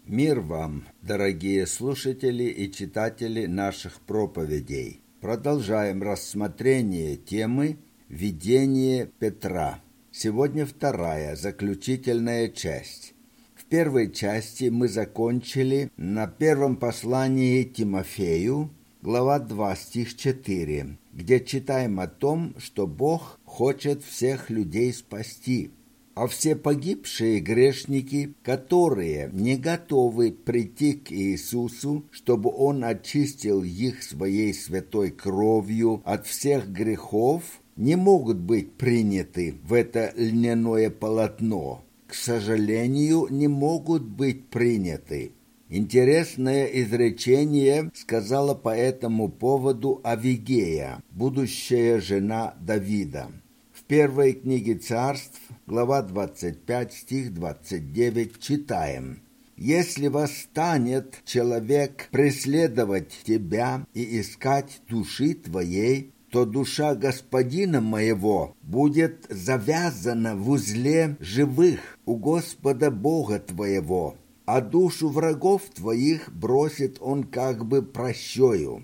Мир вам, дорогие слушатели и читатели наших проповедей. Продолжаем рассмотрение темы «Видение Петра». Сегодня вторая, заключительная часть. В первой части мы закончили на первом послании Тимофею, глава 2, стих 4, где читаем о том, что Бог хочет всех людей спасти. А все погибшие грешники, которые не готовы прийти к Иисусу, чтобы Он очистил их своей святой кровью от всех грехов, не могут быть приняты в это льняное полотно. К сожалению, не могут быть приняты. Интересное изречение сказала по этому поводу Авигея, будущая жена Давида. В первой книге Царств, глава 25, стих 29, читаем: «Если восстанет человек преследовать тебя и искать души твоей, то душа господина моего будет завязана в узле живых у Господа Бога твоего, а душу врагов твоих бросит он как бы прощою».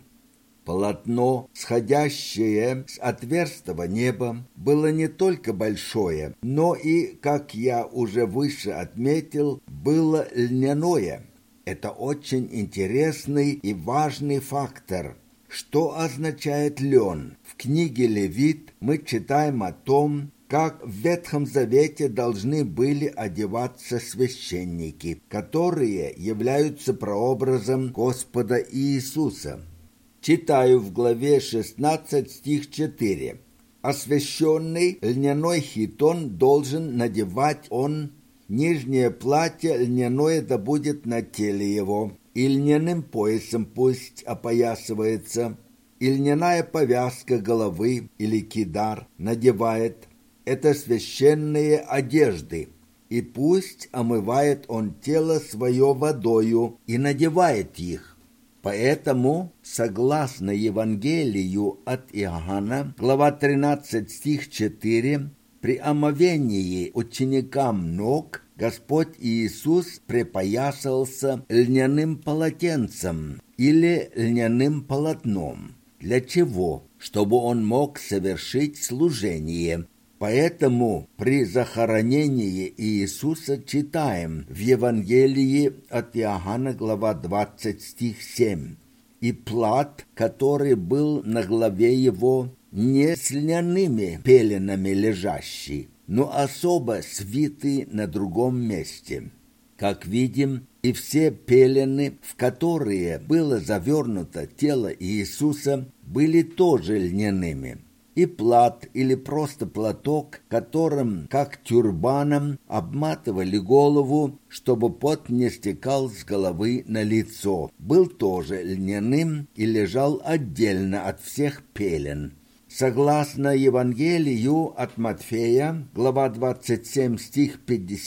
Полотно, сходящее с отверстого неба, было не только большое, но и, как я уже выше отметил, было льняное. Это очень интересный и важный фактор. Что означает лен? В книге Левит мы читаем о том, как в Ветхом Завете должны были одеваться священники, которые являются прообразом Господа Иисуса. Читаю в главе 16, стих 4. «Освященный льняной хитон должен надевать он, нижнее платье льняное да будет на теле его, и льняным поясом пусть опоясывается, и льняная повязка головы или кидар надевает. Это священные одежды, и пусть омывает он тело свое водою и надевает их». Поэтому, согласно Евангелию от Иоанна, глава 13, стих 4, при омовении ученикам ног Господь Иисус припоясался льняным полотенцем или льняным полотном. Для чего? Чтобы он мог совершить служение. Поэтому при захоронении Иисуса читаем в Евангелии от Иоанна, глава 20, стих 7. «И плат, который был на голове его, не с льняными пеленами лежащий, но особо свитый на другом месте». Как видим, и все пелены, в которые было завернуто тело Иисуса, были тоже льняными. И плат или просто платок, которым, как тюрбаном, обматывали голову, чтобы пот не стекал с головы на лицо, был тоже льняным и лежал отдельно от всех пелен. Согласно Евангелию от Матфея, глава 27, стих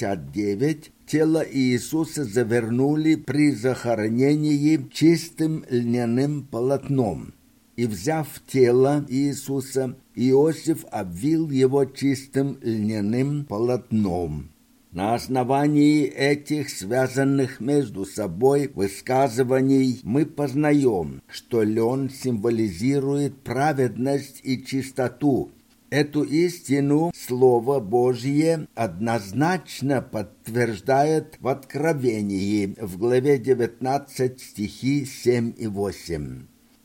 59, тело Иисуса завернули при захоронении чистым льняным полотном. И, взяв тело Иисуса, Иосиф обвил его чистым льняным полотном. На основании этих связанных между собой высказываний мы познаем, что лен символизирует праведность и чистоту. Эту истину Слово Божье однозначно подтверждает в Откровении в главе 19, стихи 7 и 8.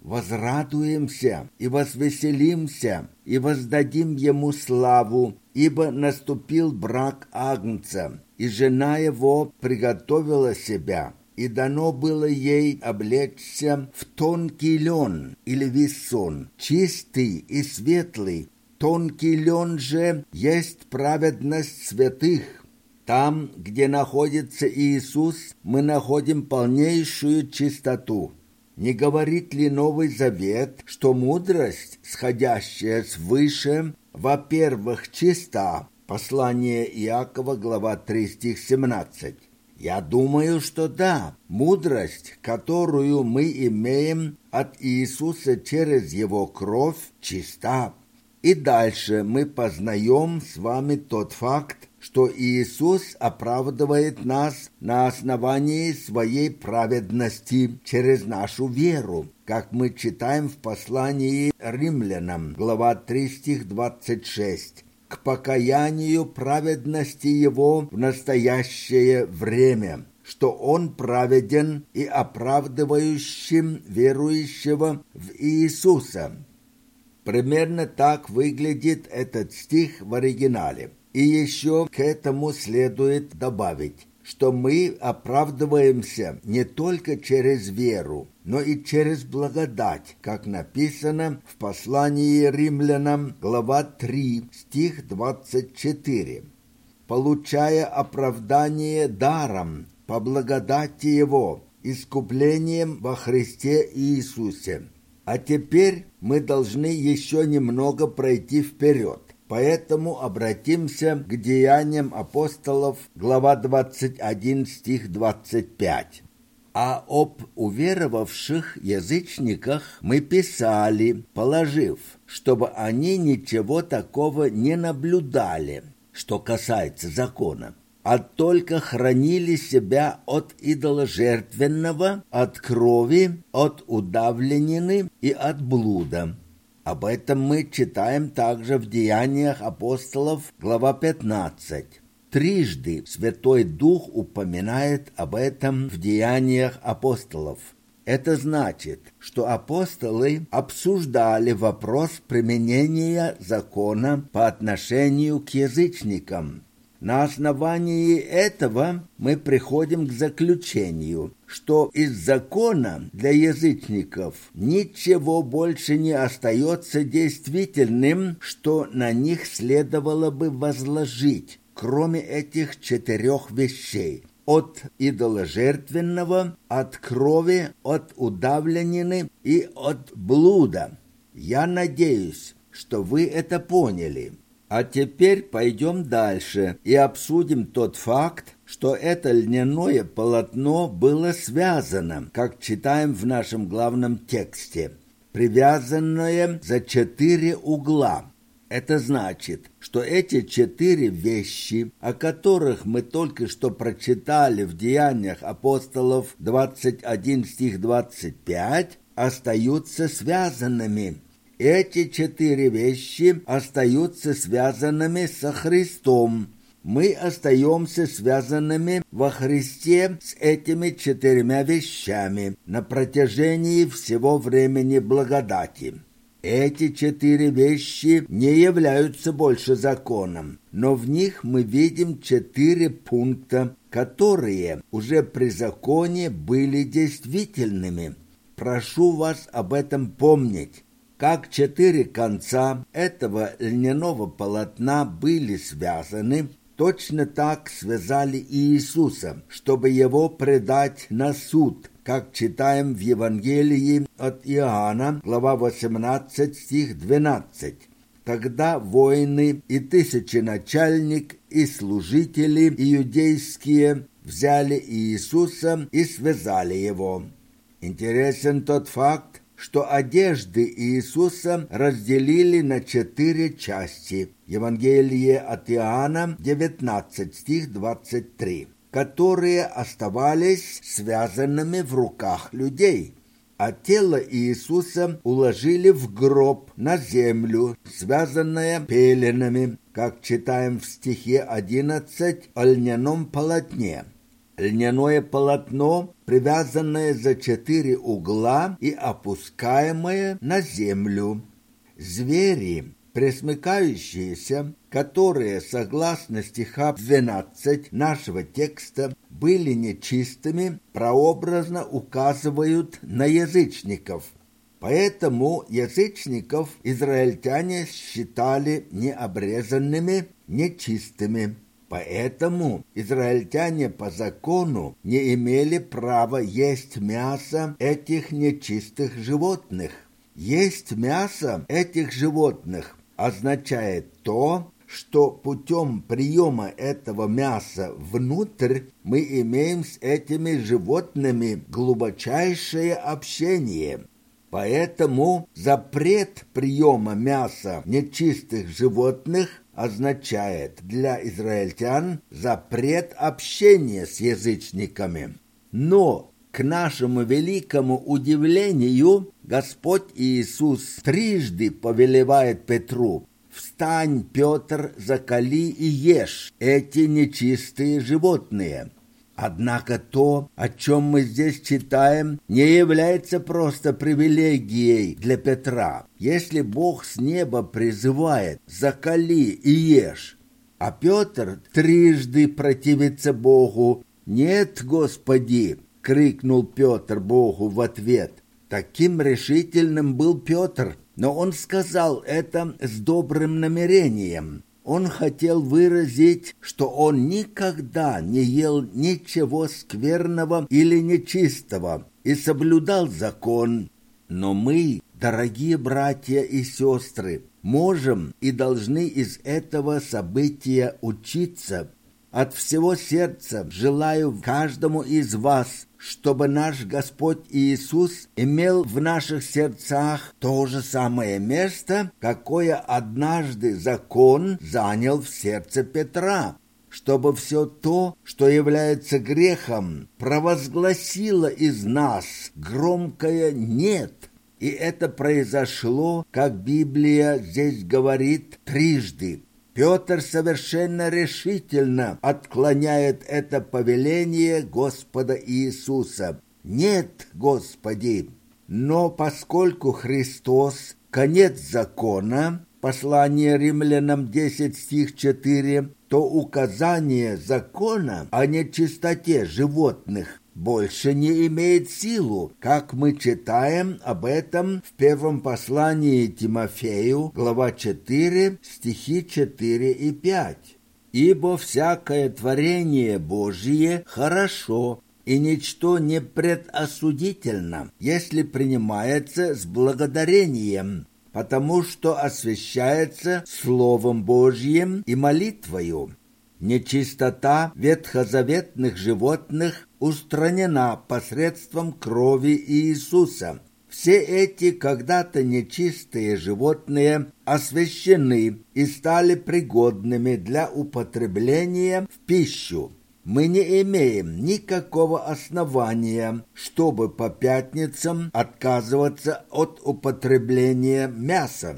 «Возрадуемся и возвеселимся, и воздадим ему славу, ибо наступил брак Агнца, и жена его приготовила себя, и дано было ей облечься в тонкий лен или висон, чистый и светлый. Тонкий лен же есть праведность святых». Там, где находится Иисус, мы находим полнейшую чистоту. Не говорит ли Новый Завет, что мудрость, сходящая свыше, во-первых, чиста? Послание Иакова, глава 3, стих 17. Я думаю, что да. Мудрость, которую мы имеем от Иисуса через Его кровь, чиста. И дальше мы познаем с вами тот факт, что Иисус оправдывает нас на основании своей праведности через нашу веру, как мы читаем в послании римлянам, глава 3, стих 26, к покаянию праведности Его в настоящее время, что Он праведен и оправдывающим верующего в Иисуса. Примерно так выглядит этот стих в оригинале. И еще к этому следует добавить, что мы оправдываемся не только через веру, но и через благодать, как написано в послании римлянам, глава 3, стих 24. Получая оправдание даром, по благодати Его, искуплением во Христе Иисусе. А теперь мы должны еще немного пройти вперед. Поэтому обратимся к Деяниям апостолов, глава 21, стих 25. «А об уверовавших язычниках мы писали, положив, чтобы они ничего такого не наблюдали, что касается закона, а только хранили себя от идоложертвенного, от крови, от удавленины и от блуда». Об этом мы читаем также в Деяниях апостолов, глава 15. Трижды Святой Дух упоминает об этом в Деяниях апостолов. Это значит, что апостолы обсуждали вопрос применения закона по отношению к язычникам. На основании этого мы приходим к заключению, что из закона для язычников ничего больше не остается действительным, что на них следовало бы возложить, кроме этих 4 вещей: от идоложертвенного, от крови, от удавленины и от блуда. Я надеюсь, что вы это поняли. А теперь пойдем дальше и обсудим тот факт, что это льняное полотно было связано, как читаем в нашем главном тексте, привязанное за 4 угла. Это значит, что эти 4 вещи, о которых мы только что прочитали в Деяниях апостолов 21 стих 25, остаются связанными. Эти 4 вещи остаются связанными со Христом. Мы остаемся связанными во Христе с этими 4 вещами на протяжении всего времени благодати. Эти 4 вещи не являются больше законом, но в них мы видим 4 пункта, которые уже при законе были действительными. Прошу вас об этом помнить. Как 4 конца этого льняного полотна были связаны, точно так связали Иисуса, чтобы его предать на суд, как читаем в Евангелии от Иоанна, глава 18, стих 12. Тогда воины и тысяченачальник, и служители иудейские взяли Иисуса и связали его. Интересен тот факт, что одежды Иисуса разделили на 4 части. Евангелие от Иоанна, 19, стих 23, которые оставались связанными в руках людей. А тело Иисуса уложили в гроб на землю, связанное пеленами, как читаем в стихе 11 о льняном полотне. Льняное полотно, привязанное за 4 угла и опускаемое на землю. Звери, пресмыкающиеся, которые, согласно стихам 12 нашего текста, были нечистыми, прообразно указывают на язычников. Поэтому язычников израильтяне считали необрезанными, нечистыми. Поэтому израильтяне по закону не имели права есть мясо этих нечистых животных. Есть мясо этих животных означает то, что путем приема этого мяса внутрь мы имеем с этими животными глубочайшее общение. Поэтому запрет приема мяса нечистых животных означает для израильтян запрет общения с язычниками. Но, к нашему великому удивлению, Господь Иисус трижды повелевает Петру: «Встань, Петр, закали и ешь эти нечистые животные». Однако то, о чем мы здесь читаем, не является просто привилегией для Петра. Если Бог с неба призывает «закали и ешь», а Петр трижды противится Богу: «Нет, Господи!» — крикнул Петр Богу в ответ. Таким решительным был Петр, но он сказал это с добрым намерением. Он хотел выразить, что он никогда не ел ничего скверного или нечистого и соблюдал закон. Но мы, дорогие братья и сестры, можем и должны из этого события учиться. От всего сердца желаю каждому из вас, чтобы наш Господь Иисус имел в наших сердцах то же самое место, какое однажды закон занял в сердце Петра, чтобы все то, что является грехом, провозгласило из нас громкое «нет». И это произошло, как Библия здесь говорит, трижды. Петр совершенно решительно отклоняет это повеление Господа Иисуса. «Нет, Господи!» Но поскольку Христос – конец закона, послание Римлянам 10 стих 4, то указание закона о нечистоте животных больше не имеет силу, как мы читаем об этом в первом послании Тимофею, глава 4, стихи 4 и 5. «Ибо всякое творение Божие хорошо, и ничто не предосудительно, если принимается с благодарением, потому что освящается Словом Божьим и молитвою. Нечистота ветхозаветных животных устранена посредством крови Иисуса. Все эти когда-то нечистые животные освящены и стали пригодными для употребления в пищу. Мы не имеем никакого основания, чтобы по пятницам отказываться от употребления мяса.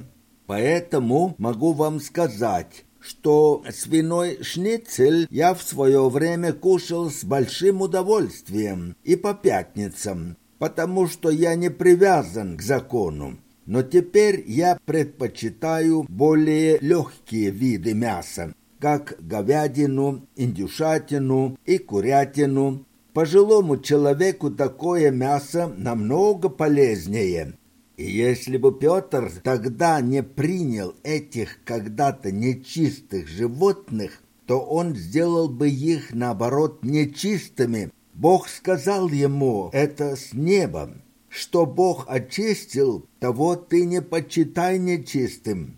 Поэтому могу вам сказать, что свиной шницель я в свое время кушал с большим удовольствием и по пятницам, потому что я не привязан к закону. Но теперь я предпочитаю более легкие виды мяса, как говядину, индюшатину и курятину. Пожилому человеку такое мясо намного полезнее. И если бы Петр тогда не принял этих когда-то нечистых животных, то он сделал бы их, наоборот, нечистыми. Бог сказал ему это с неба. Что Бог очистил, того ты не почитай нечистым.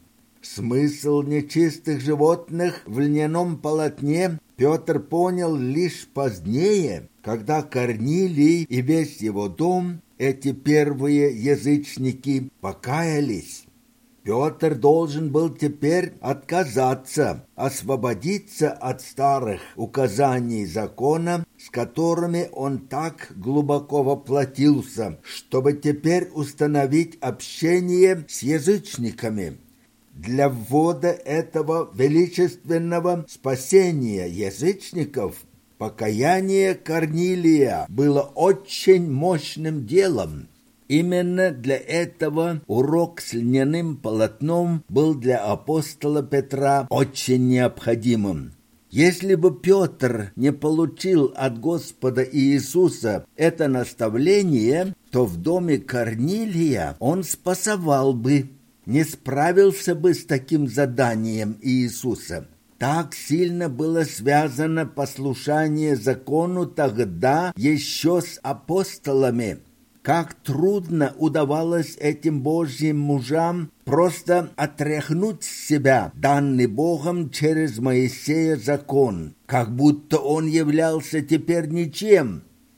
Смысл нечистых животных в льняном полотне Петр понял лишь позднее, когда Корнилий и весь его дом, эти первые язычники, покаялись. Петр должен был теперь отказаться, освободиться от старых указаний закона, с которыми он так глубоко воплотился, чтобы теперь установить общение с язычниками. Для ввода этого величественного спасения язычников покаяние Корнилия было очень мощным делом. Именно для этого урок с льняным полотном был для апостола Петра очень необходимым. Если бы Петр не получил от Господа Иисуса это наставление, то в доме Корнилия он спасовал бы, не справился бы с таким заданием Иисуса. Так сильно было связано послушание закону тогда еще с апостолами. Как трудно удавалось этим Божьим мужам просто отряхнуть с себя данный Богом через Моисея закон, как будто он являлся теперь ничем.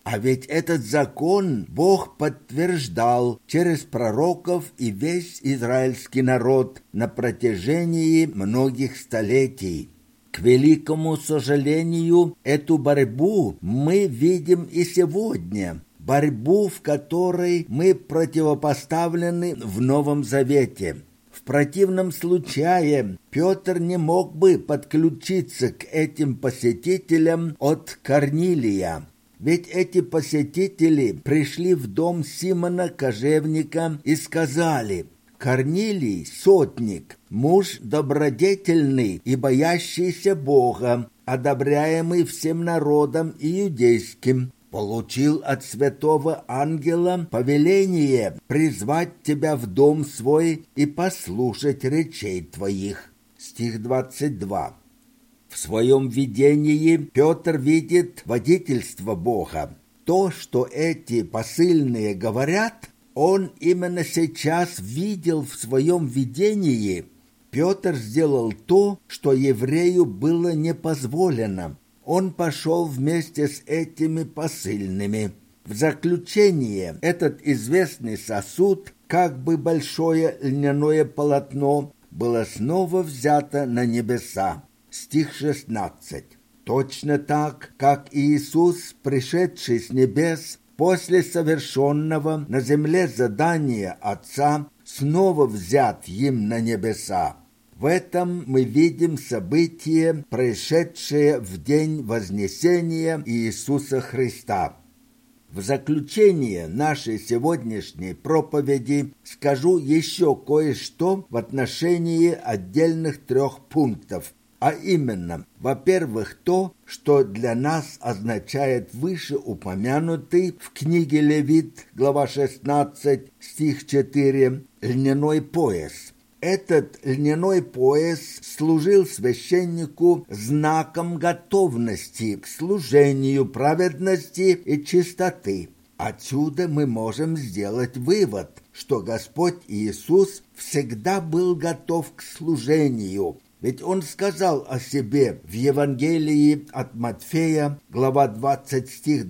А ведь этот закон Бог подтверждал через пророков и весь израильский народ на протяжении многих столетий. К великому сожалению, эту борьбу мы видим и сегодня, борьбу, в которой мы противопоставлены в Новом Завете. В противном случае Петр не мог бы подключиться к этим посетителям от Корнилия. Ведь эти посетители пришли в дом Симона Кожевника и сказали: «Корнилий, сотник, муж добродетельный и боящийся Бога, одобряемый всем народом иудейским, получил от святого ангела повеление призвать тебя в дом свой и послушать речей твоих». Стих 22. В своем видении Петр видит водительство Бога. То, что эти посыльные говорят, он именно сейчас видел в своем видении. Петр сделал то, что еврею было не позволено. Он пошел вместе с этими посыльными. В заключение, этот известный сосуд, как бы большое льняное полотно, было снова взято на небеса. Стих 16. Точно так, как Иисус, пришедший с небес, после совершенного на земле задания Отца, снова взят им на небеса. В этом мы видим событие, происшедшее в день вознесения Иисуса Христа. В заключение нашей сегодняшней проповеди скажу еще кое-что в отношении отдельных 3 пунктов, а именно, во-первых, то, что для нас означает вышеупомянутый в книге Левит, глава 16, стих 4, льняной пояс. Этот льняной пояс служил священнику знаком готовности к служению праведности и чистоты. Отсюда мы можем сделать вывод, что Господь Иисус всегда был готов к служению. Ведь Он сказал о себе в Евангелии от Матфея, глава 20, стих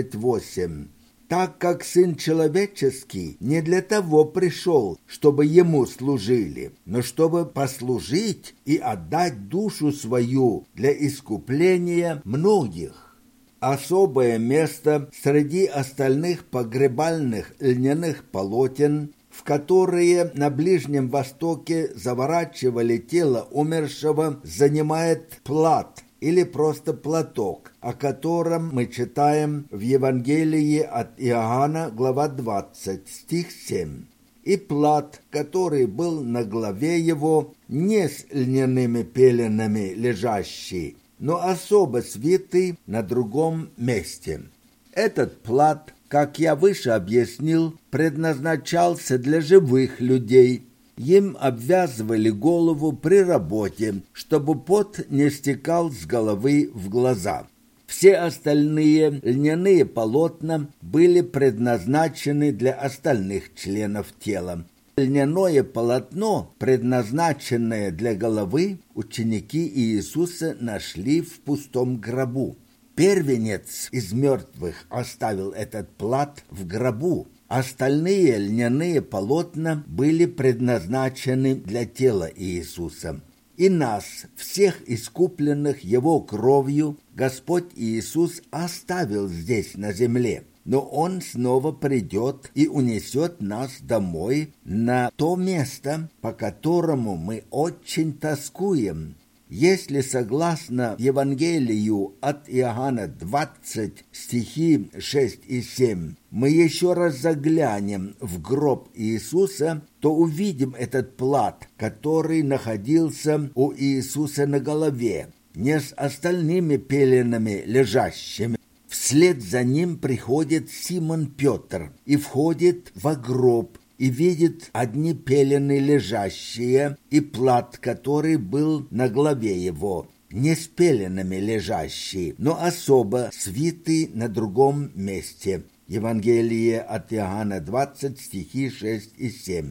28. «Так как Сын Человеческий не для того пришел, чтобы Ему служили, но чтобы послужить и отдать душу свою для искупления многих». Особое место среди остальных погребальных льняных полотен, в которые на Ближнем Востоке заворачивали тело умершего, занимает плат или просто платок, о котором мы читаем в Евангелии от Иоанна, глава 20, стих 7. И плат, который был на голове его, не с льняными пеленами лежащий, но особо свитый на другом месте. Этот плат, как я выше объяснил, предназначался для живых людей. Им обвязывали голову при работе, чтобы пот не стекал с головы в глаза. Все остальные льняные полотна были предназначены для остальных членов тела. Льняное полотно, предназначенное для головы, ученики Иисуса нашли в пустом гробу. Первенец из мертвых оставил этот плат в гробу. Остальные льняные полотна были предназначены для тела Иисуса. И нас, всех искупленных Его кровью, Господь Иисус оставил здесь на земле. Но Он снова придет и унесет нас домой на то место, по которому мы очень тоскуем. Если согласно Евангелию от Иоанна 20, стихи 6 и 7, мы еще раз заглянем в гроб Иисуса, то увидим этот плат, который находился у Иисуса на голове, не с остальными пеленами лежащими. Вслед за ним приходит Симон Петр и входит во гроб, и видит одни пелены лежащие и плат, который был на голове его, не с пеленами лежащий, но особо свитый на другом месте. Евангелие от Иоанна 20, стихи 6 и 7.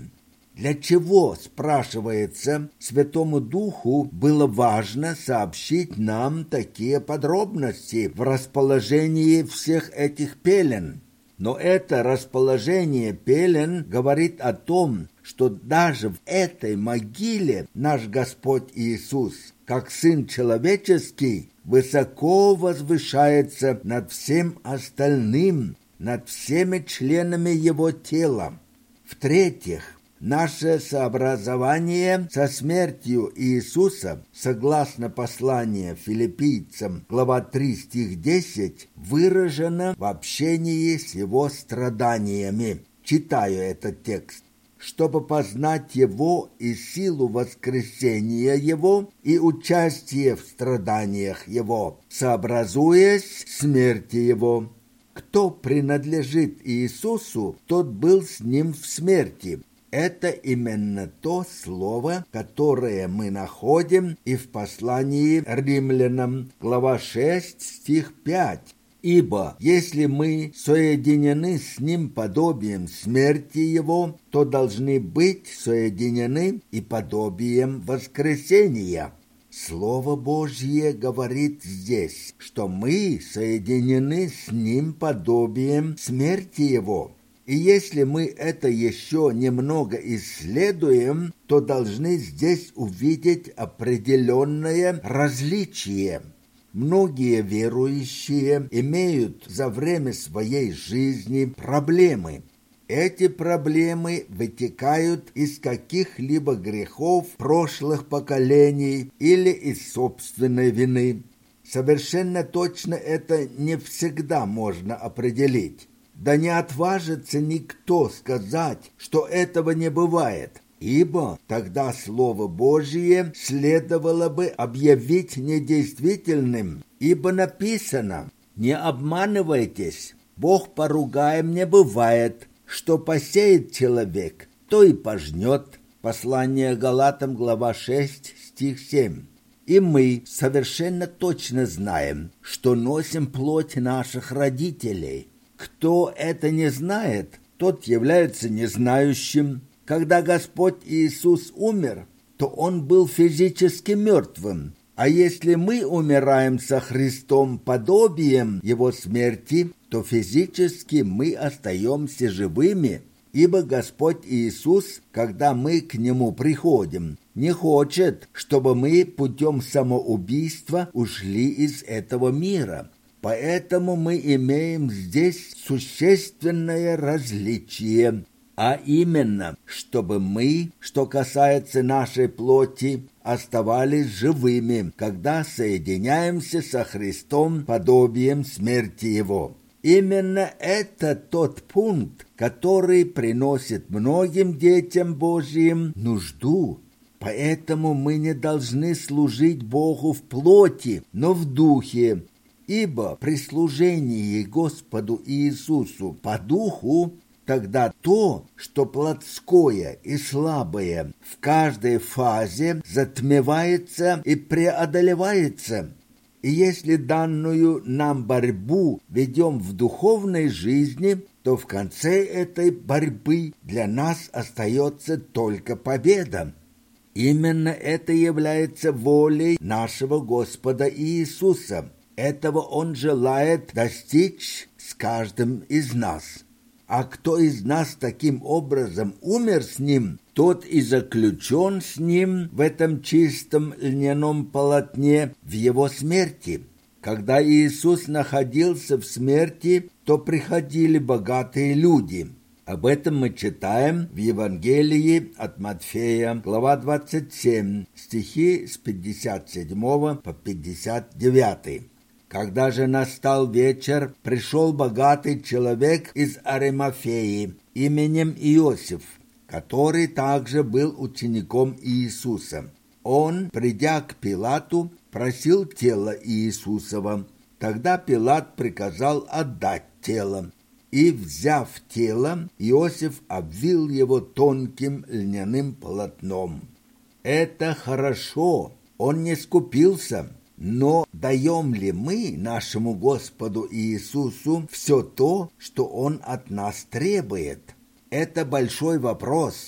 Для чего, спрашивается, Святому Духу было важно сообщить нам такие подробности в расположении всех этих пелен? Но это расположение пелен говорит о том, что даже в этой могиле наш Господь Иисус, как Сын Человеческий, высоко возвышается над всем остальным, над всеми членами Его тела. В-третьих, наше сообразование со смертью Иисуса, согласно посланию филиппийцам, глава 3, стих 10, выражено в общении с Его страданиями. Читаю этот текст. «Чтобы познать Его и силу воскресения Его и участие в страданиях Его, сообразуясь смерти Его». Кто принадлежит Иисусу, тот был с Ним в смерти. Это именно то слово, которое мы находим и в послании римлянам, глава 6, стих 5. «Ибо если мы соединены с Ним подобием смерти Его, то должны быть соединены и подобием воскресения». Слово Божье говорит здесь, что мы соединены с Ним подобием смерти Его. И если мы это еще немного исследуем, то должны здесь увидеть определенное различие. Многие верующие имеют за время своей жизни проблемы. Эти проблемы вытекают из каких-либо грехов прошлых поколений или из собственной вины. Совершенно точно это не всегда можно определить. Да не отважится никто сказать, что этого не бывает, ибо тогда Слово Божие следовало бы объявить недействительным, ибо написано: «Не обманывайтесь, Бог поругаем не бывает, что посеет человек, то и пожнет». Послание Галатам, глава 6, стих 7. И мы совершенно точно знаем, что носим плоть наших родителей. Кто это не знает, тот является незнающим. Когда Господь Иисус умер, то Он был физически мертвым. А если мы умираем со Христом подобием Его смерти, то физически мы остаемся живыми, ибо Господь Иисус, когда мы к Нему приходим, не хочет, чтобы мы путем самоубийства ушли из этого мира. Поэтому мы имеем здесь существенное различие, а именно, чтобы мы, что касается нашей плоти, оставались живыми, когда соединяемся со Христом подобием смерти Его. Именно это тот пункт, который приносит многим детям Божьим нужду. Поэтому мы не должны служить Богу в плоти, но в духе, ибо при служении Господу Иисусу по духу тогда то, что плотское и слабое в каждой фазе затмевается и преодолевается. И если данную нам борьбу ведем в духовной жизни, то в конце этой борьбы для нас остается только победа. Именно это является волей нашего Господа Иисуса. Этого Он желает достичь с каждым из нас. А кто из нас таким образом умер с Ним, тот и заключен с Ним в этом чистом льняном полотне в Его смерти. Когда Иисус находился в смерти, то приходили богатые люди. Об этом мы читаем в Евангелии от Матфея, глава 27, стихи с 57 по 59. Когда же настал вечер, пришел богатый человек из Аримафеи именем Иосиф, который также был учеником Иисуса. Он, придя к Пилату, просил тело Иисусова. Тогда Пилат приказал отдать тело. И, взяв тело, Иосиф обвил его тонким льняным полотном. Это хорошо, он не скупился. Но даем ли мы нашему Господу Иисусу все то, что Он от нас требует? Это большой вопрос.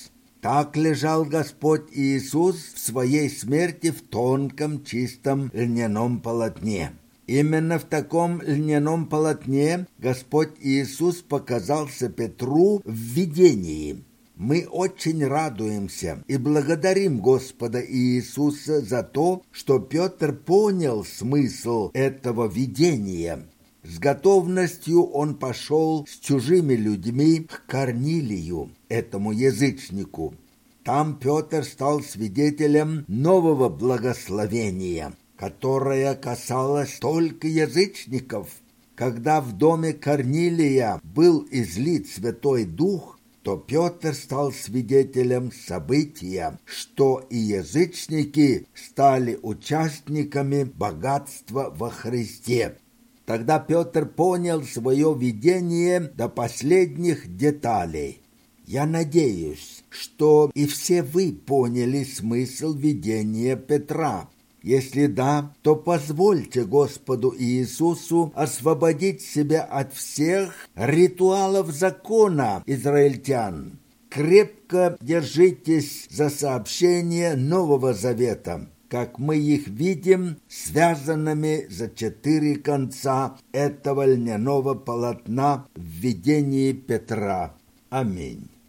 Так лежал Господь Иисус в своей смерти в тонком чистом льняном полотне. Именно в таком льняном полотне Господь Иисус показался Петру в видении. Мы очень радуемся и благодарим Господа Иисуса за то, что Петр понял смысл этого видения. С готовностью он пошел с чужими людьми к Корнилию, этому язычнику. Там Петр стал свидетелем нового благословения, которое касалось только язычников. Когда в доме Корнилия был излит Святой Дух, то Петр стал свидетелем события, что и язычники стали участниками богатства во Христе. Тогда Петр понял свое видение до последних деталей. Я надеюсь, что и все вы поняли смысл видения Петра. Если да, то позвольте Господу Иисусу освободить себя от всех ритуалов закона израильтян. Крепко держитесь за сообщения Нового Завета, как мы их видим связанными за 4 конца этого льняного полотна в видении Петра. Аминь.